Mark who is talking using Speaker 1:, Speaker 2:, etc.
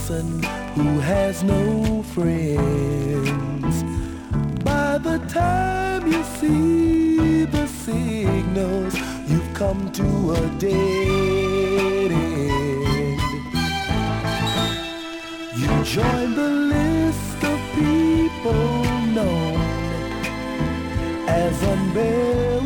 Speaker 1: person who has no friends. By the time you see the signals, you've come to a dead end. You join the list of people known as unbearable